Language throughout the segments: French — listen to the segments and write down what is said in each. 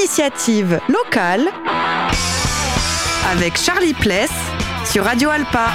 initiatives locales avec Charlie Pless sur Radio Alpa.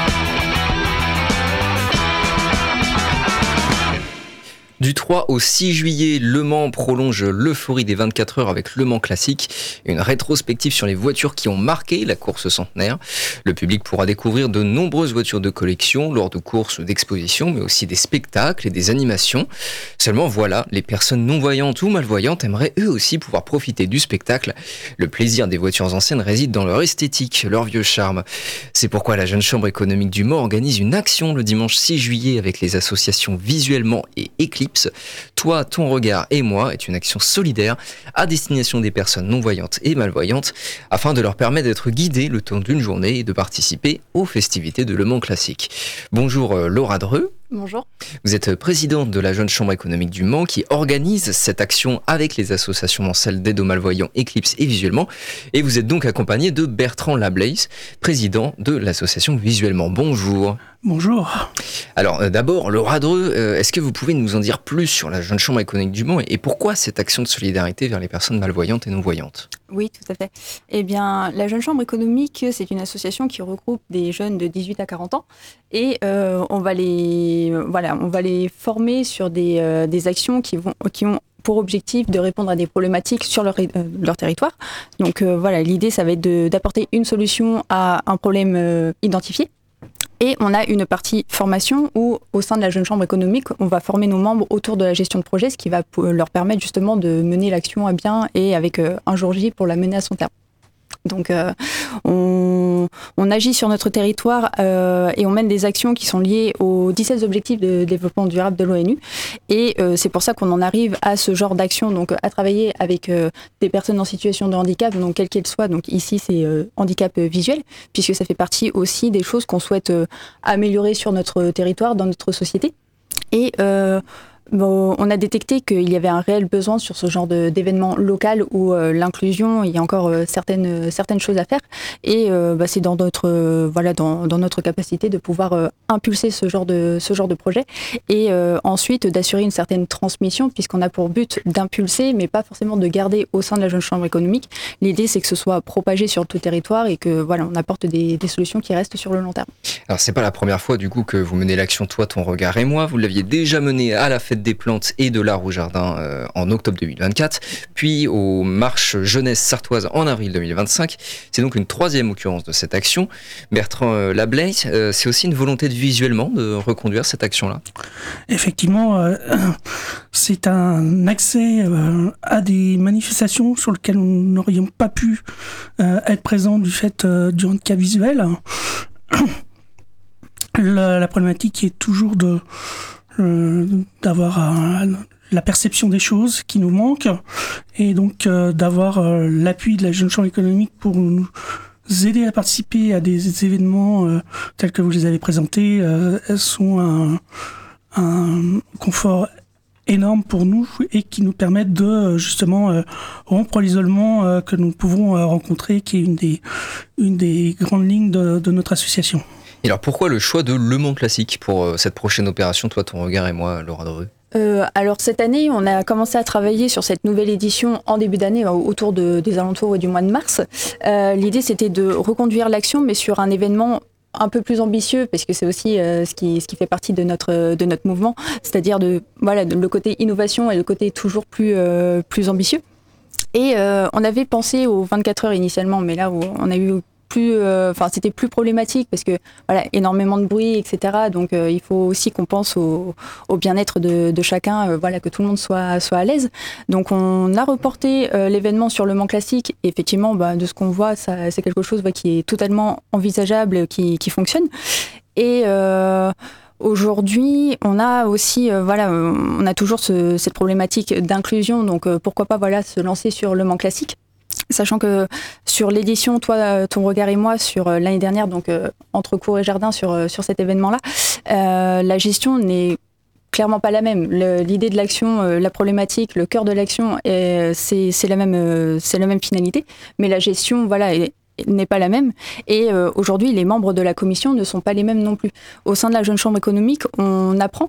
Du 3 au 6 juillet, Le Mans prolonge l'euphorie des 24 heures avec Le Mans Classique, une rétrospective sur les voitures qui ont marqué la course centenaire. Le public pourra découvrir de nombreuses voitures de collection lors de courses d'exposition, mais aussi des spectacles et des animations. Seulement voilà, les personnes non-voyantes ou malvoyantes aimeraient eux aussi pouvoir profiter du spectacle. Le plaisir des voitures anciennes réside dans leur esthétique, leur vieux charme. C'est pourquoi la Jeune Chambre économique du Mans organise une action le dimanche 6 juillet avec les associations Visuellement et Eclipse. Toi, ton regard et moi est une action solidaire à destination des personnes non-voyantes et malvoyantes afin de leur permettre d'être guidées le temps d'une journée et de participer aux festivités de Le Mans Classique. Bonjour Laura Dreux. Bonjour. Vous êtes présidente de la Jeune Chambre économique du Mans qui organise cette action avec les associations mancelles d'aide aux malvoyants Eclipse et Visuellement. Et vous êtes donc accompagnée de Bertrand Lablaise, président de l'association Visuellement. Bonjour. Bonjour. Alors d'abord, Laura Dreux, est-ce que vous pouvez nous en dire plus sur la Jeune Chambre économique du Mans et pourquoi cette action de solidarité vers les personnes malvoyantes et non-voyantes ? Oui, tout à fait. Eh bien, la Jeune Chambre économique, c'est une association qui regroupe des jeunes de 18 à 40 ans et on va les former sur des actions qui ont pour objectif de répondre à des problématiques sur leur territoire. Donc l'idée, ça va être d'apporter une solution à un problème identifié. Et on a une partie formation où, au sein de la Jeune Chambre économique, on va former nos membres autour de la gestion de projet, ce qui va leur permettre justement de mener l'action à bien et avec un jour J pour la mener à son terme. Donc on agit sur notre territoire et on mène des actions qui sont liées aux 17 objectifs de développement durable de l'ONU. Et c'est pour ça qu'on en arrive à ce genre d'action, donc à travailler avec des personnes en situation de handicap, donc quelles qu'elles soient. Donc ici c'est handicap visuel, puisque ça fait partie aussi des choses qu'on souhaite améliorer sur notre territoire, dans notre société. Et on a détecté qu'il y avait un réel besoin sur ce genre d'événement local où l'inclusion, il y a encore certaines choses à faire. Et c'est dans notre capacité de pouvoir impulser ce genre de projet et ensuite d'assurer une certaine transmission, puisqu'on a pour but d'impulser, mais pas forcément de garder au sein de la Jeune Chambre économique. L'idée, c'est que ce soit propagé sur tout le territoire et que on apporte des solutions qui restent sur le long terme. Alors, c'est pas la première fois du coup que vous menez l'action Toi, ton regard et moi. Vous l'aviez déjà menée à la Fête des plantes et de l'art au jardin en octobre 2024, puis aux marches jeunesse sartoises en avril 2025. C'est donc une troisième occurrence de cette action. Bertrand Lablaise, c'est aussi une volonté de Visuellement de reconduire cette action-là ? Effectivement, c'est un accès à des manifestations sur lesquelles nous n'aurions pas pu être présents du fait du handicap visuel. La problématique est toujours d'avoir la perception des choses qui nous manque et donc d'avoir l'appui de la Jeune Chambre économique pour nous aider à participer à des événements tels que vous les avez présentés sont un confort énorme pour nous et qui nous permettent de justement rompre l'isolement que nous pouvons rencontrer, qui est une des grandes lignes de notre association. Et alors pourquoi le choix de Le Mans Classique pour cette prochaine opération Toi, ton regard et moi, Laura Dreux ? Alors cette année, on a commencé à travailler sur cette nouvelle édition en début d'année, autour des alentours du mois de mars. L'idée, c'était de reconduire l'action, mais sur un événement un peu plus ambitieux, parce que c'est aussi ce qui fait partie de notre mouvement, c'est-à-dire le côté innovation et le côté toujours plus ambitieux. Et on avait pensé aux 24 heures initialement, mais là où on a eu c'était plus problématique parce que énormément de bruit, etc. Donc il faut aussi qu'on pense au bien-être de chacun, que tout le monde soit à l'aise. Donc on a reporté l'événement sur Le Mans Classique. Et effectivement, de ce qu'on voit, c'est quelque chose qui est totalement envisageable, qui fonctionne. Et aujourd'hui, on a aussi, on a toujours cette problématique d'inclusion. Donc pourquoi pas se lancer sur Le Mans Classique. Sachant que sur l'édition Toi, ton regard et moi, sur l'année dernière, donc entre cours et jardin sur cet événement-là, la gestion n'est clairement pas la même. L'idée de l'action, la problématique, le cœur de l'action, c'est la même finalité, mais la gestion, n'est pas la même. Et aujourd'hui, les membres de la commission ne sont pas les mêmes non plus. Au sein de la Jeune Chambre économique, on apprend.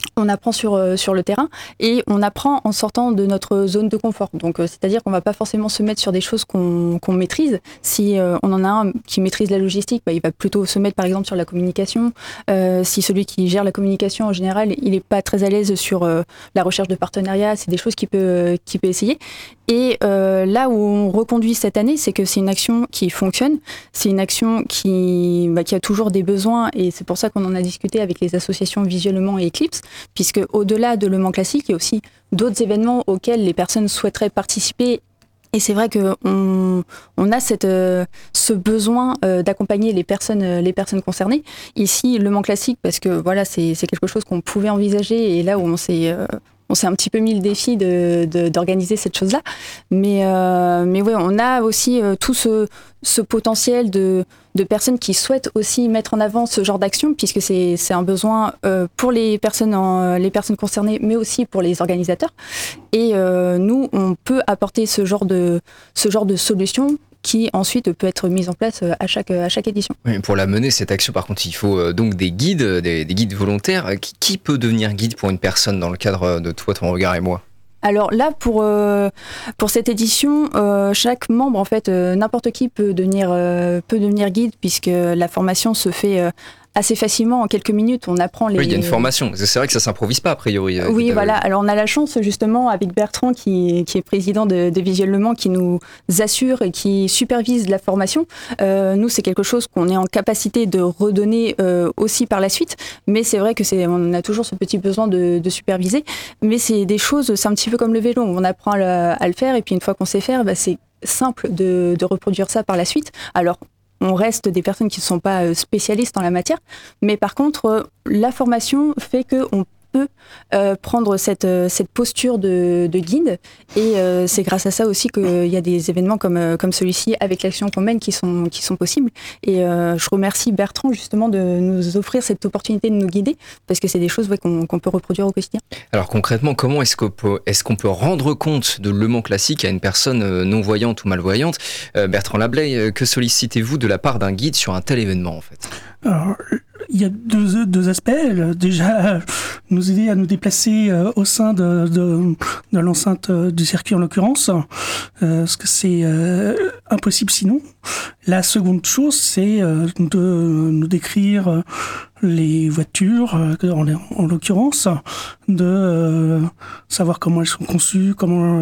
on apprend sur le terrain et on apprend en sortant de notre zone de confort. Donc, c'est-à-dire qu'on ne va pas forcément se mettre sur des choses qu'on maîtrise. Si on en a un qui maîtrise la logistique, il va plutôt se mettre par exemple sur la communication. Si celui qui gère la communication en général, il n'est pas très à l'aise sur la recherche de partenariat, c'est des choses qu'il peut essayer. Et là où on reconduit cette année, c'est que c'est une action qui fonctionne, c'est une action qui a toujours des besoins et c'est pour ça qu'on en a discuté avec les associations Visuellement et Eclipse, puisque au-delà de Le Mans Classique, il y a aussi d'autres événements auxquels les personnes souhaiteraient participer. Et c'est vrai qu'on a ce besoin d'accompagner les personnes concernées. Ici, Le Mans Classique, parce que voilà, c'est quelque chose qu'on pouvait envisager et là où on s'est un petit peu mis le défi d'organiser cette chose-là. Mais ouais, on a aussi tout ce potentiel de personnes qui souhaitent aussi mettre en avant ce genre d'action, puisque c'est un besoin pour les personnes concernées, mais aussi pour les organisateurs. Et nous, on peut apporter ce genre de solution qui ensuite peut être mise en place à chaque édition. Oui, pour la mener, cette action, par contre, il faut donc des guides, des guides volontaires. Qui peut devenir guide pour une personne dans le cadre de Toi, ton regard et moi ? Alors là, pour cette édition, chaque membre, en fait, n'importe qui peut devenir guide, puisque la formation se fait assez facilement, en quelques minutes, on apprend les... Oui, il y a une formation. C'est vrai que ça ne s'improvise pas, a priori. Oui, voilà. Alors, on a la chance, justement, avec Bertrand, qui est président de Visuel Le Mans, qui nous assure et qui supervise la formation. Nous, c'est quelque chose qu'on est en capacité de redonner aussi par la suite. Mais c'est vrai on a toujours ce petit besoin de superviser. Mais c'est des choses, c'est un petit peu comme le vélo. On apprend à le faire et puis une fois qu'on sait faire, c'est simple de reproduire ça par la suite. Alors, on reste des personnes qui ne sont pas spécialistes en la matière, mais par contre, la formation fait qu'on peut prendre cette posture de guide, et c'est grâce à ça aussi qu'il y a des événements comme celui-ci, avec l'action qu'on mène, qui sont possibles. Et je remercie Bertrand justement de nous offrir cette opportunité de nous guider, parce que c'est des choses qu'on peut reproduire au quotidien. Alors concrètement, comment est-ce qu'on peut rendre compte de Le Mans Classique à une personne non-voyante ou malvoyante ? Bertrand Lablay, que sollicitez-vous de la part d'un guide sur un tel événement, en fait ? Alors, il y a deux aspects. Déjà, nous aider à nous déplacer au sein de l'enceinte du circuit en l'occurrence, parce que c'est impossible sinon. La seconde chose, c'est de nous décrire les voitures, en l'occurrence, de savoir comment elles sont conçues,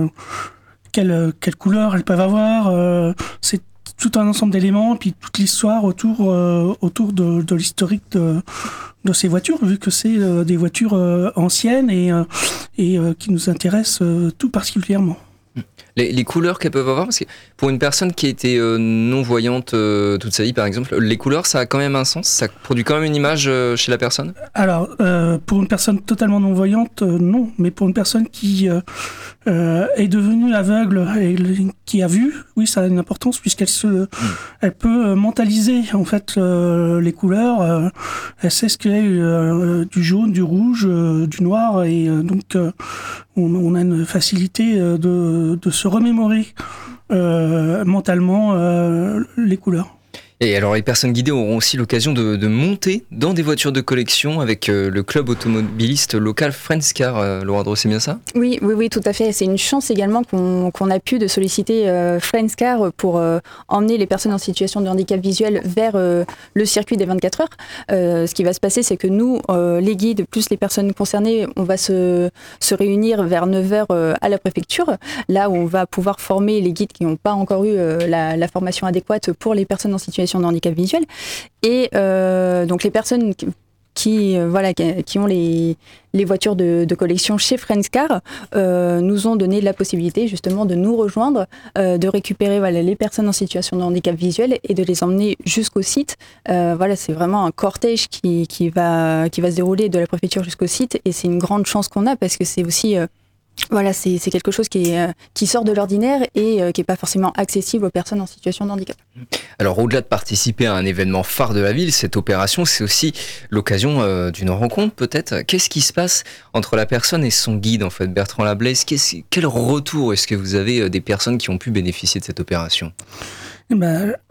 quelle couleur elles peuvent avoir. C'est tout un ensemble d'éléments, puis toute l'histoire autour de l'historique de ces voitures, vu que c'est des voitures anciennes et qui nous intéressent tout particulièrement. Les couleurs qu'elles peuvent avoir, parce que pour une personne qui a été non-voyante toute sa vie, par exemple, les couleurs, ça a quand même un sens ? Ça produit quand même une image chez la personne ? Alors, pour une personne totalement non-voyante, non. Mais pour une personne qui est devenue aveugle et qui a vu, oui, ça a une importance, puisqu'elle peut mentaliser en fait les couleurs. Elle sait ce qu'est du jaune, du rouge, du noir, et donc on a une facilité de se remémorer mentalement les couleurs. Et alors, les personnes guidées auront aussi l'occasion de monter dans des voitures de collection avec le club automobiliste local Friends Car. Laura Dros, c'est bien ça ? Oui, tout à fait. C'est une chance également qu'on a pu de solliciter Friends Car pour emmener les personnes en situation de handicap visuel vers le circuit des 24 heures. Ce qui va se passer, c'est que nous, les guides, plus les personnes concernées, on va se réunir vers 9h à la préfecture, là où on va pouvoir former les guides qui n'ont pas encore eu la formation adéquate pour les personnes en situation de handicap visuel. Et donc les personnes qui ont les voitures de collection chez Friends Car nous ont donné la possibilité justement de nous rejoindre, de récupérer les personnes en situation de handicap visuel et de les emmener jusqu'au site. C'est vraiment un cortège qui va se dérouler de la préfecture jusqu'au site, et c'est une grande chance qu'on a, parce que c'est aussi c'est quelque chose qui sort de l'ordinaire et qui n'est pas forcément accessible aux personnes en situation de handicap. Alors, au-delà de participer à un événement phare de la ville, cette opération, c'est aussi l'occasion d'une rencontre, peut-être. Qu'est-ce qui se passe entre la personne et son guide, en fait, Bertrand Lablay ? Quel retour est-ce que vous avez des personnes qui ont pu bénéficier de cette opération ?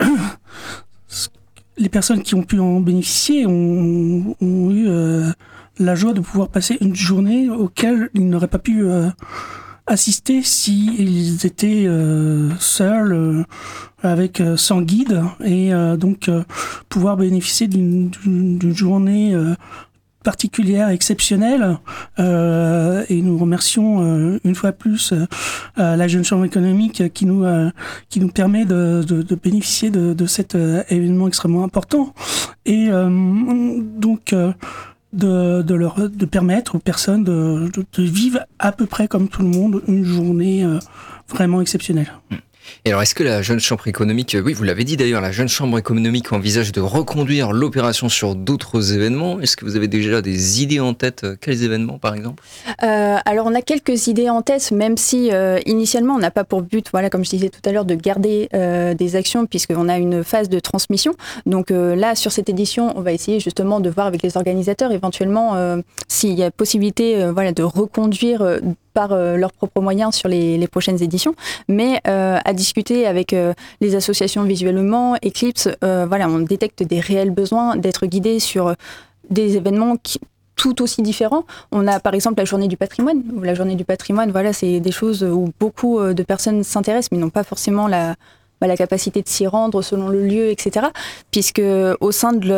Les personnes qui ont pu en bénéficier ont eu la joie de pouvoir passer une journée auquel ils n'auraient pas pu assister s'ils étaient seuls, sans guide, et donc pouvoir bénéficier d'une journée particulière, exceptionnelle, et nous remercions une fois plus la Jeune Chambre économique qui nous permet de bénéficier de cet événement extrêmement important, et donc de permettre aux personnes de vivre à peu près comme tout le monde une journée vraiment exceptionnelle. Et alors, est-ce que la Jeune Chambre économique, oui, vous l'avez dit d'ailleurs, la Jeune Chambre économique envisage de reconduire l'opération sur d'autres événements? Est-ce que vous avez déjà des idées en tête? Quels événements, par exemple? Alors, on a quelques idées en tête, même si initialement, on n'a pas pour but, voilà, comme je disais tout à l'heure, de garder des actions, puisqu'on a une phase de transmission. Donc là, sur cette édition, on va essayer justement de voir avec les organisateurs, éventuellement, s'il y a possibilité voilà, de reconduire par leurs propres moyens sur les prochaines éditions, mais à discuter avec les associations visuellement, Eclipse, voilà, on détecte des réels besoins d'être guidés sur des événements tout aussi différents. On a par exemple la journée du patrimoine. La journée du patrimoine, voilà, c'est des choses où beaucoup de personnes s'intéressent, mais n'ont pas forcément la capacité de s'y rendre selon le lieu, etc. Puisque au sein de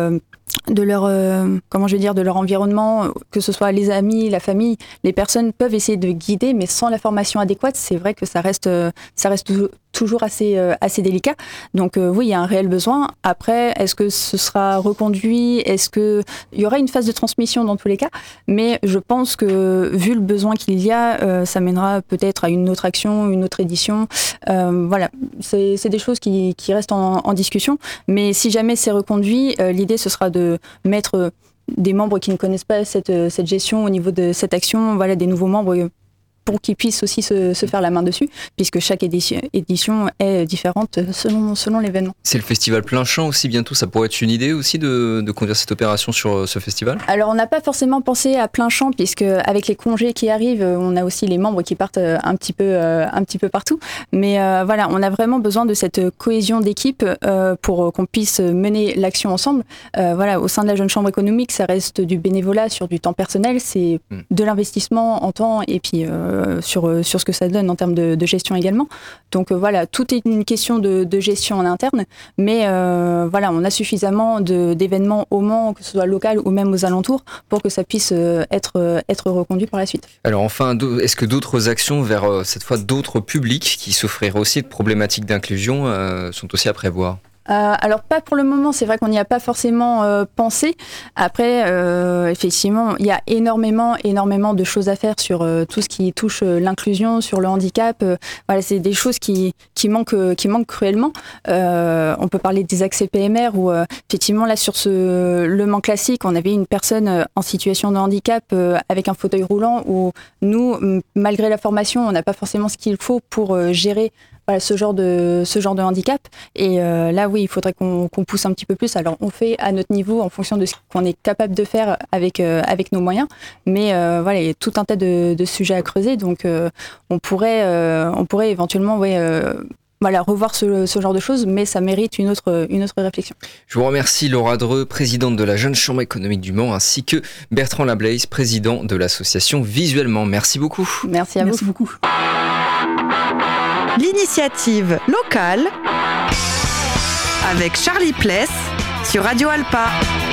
leur environnement, que ce soit les amis, la famille, les personnes peuvent essayer de guider, mais sans la formation adéquate, c'est vrai que ça reste toujours assez délicat. Donc oui, il y a un réel besoin. Après, est-ce que ce sera reconduit? Est-ce qu'il y aura une phase de transmission dans tous les cas? Mais je pense que vu le besoin qu'il y a, ça mènera peut-être à une autre action, une autre édition. Voilà, c'est des choses qui restent en discussion. Mais si jamais c'est reconduit, l'idée ce sera de mettre des membres qui ne connaissent pas cette gestion au niveau de cette action, voilà, des nouveaux membres pour qu'ils puissent aussi se faire la main dessus, puisque chaque édition est différente selon l'événement. C'est le festival plein champ aussi bientôt, ça pourrait être une idée aussi de conduire cette opération sur ce festival? Alors on n'a pas forcément pensé à plein champ, puisque avec les congés qui arrivent, on a aussi les membres qui partent un petit peu partout, mais voilà, on a vraiment besoin de cette cohésion d'équipe pour qu'on puisse mener l'action ensemble. Voilà, au sein de la Jeune Chambre économique, ça reste du bénévolat sur du temps personnel, c'est de l'investissement en temps et puis sur ce que ça donne en termes de gestion également. Donc voilà, tout est une question de gestion en interne, mais voilà, on a suffisamment d'événements au Mans, que ce soit local ou même aux alentours, pour que ça puisse être reconduit par la suite. Alors enfin, est-ce que d'autres actions vers cette fois d'autres publics qui souffriraient aussi de problématiques d'inclusion sont aussi à prévoir? Alors pas pour le moment, c'est vrai qu'on n'y a pas forcément pensé. Après, effectivement, il y a énormément de choses à faire sur tout ce qui touche l'inclusion, sur le handicap. Voilà, c'est des choses qui manquent cruellement. On peut parler des accès PMR où effectivement là sur le Mans classique, on avait une personne en situation de handicap avec un fauteuil roulant où nous, malgré la formation, on n'a pas forcément ce qu'il faut pour gérer ce genre de handicap. Et là, oui, il faudrait qu'on pousse un petit peu plus. Alors, on fait à notre niveau en fonction de ce qu'on est capable de faire avec nos moyens. Mais voilà, il y a tout un tas de sujets à creuser. Donc, on pourrait éventuellement voilà, revoir ce genre de choses, mais ça mérite une autre réflexion. Je vous remercie Laura Dreux, présidente de la Jeune Chambre économique du Mans, ainsi que Bertrand Lablaise, président de l'association Visuellement. Merci beaucoup. Merci à vous. Merci beaucoup. L'initiative locale avec Charlie Pless sur Radio Alpa.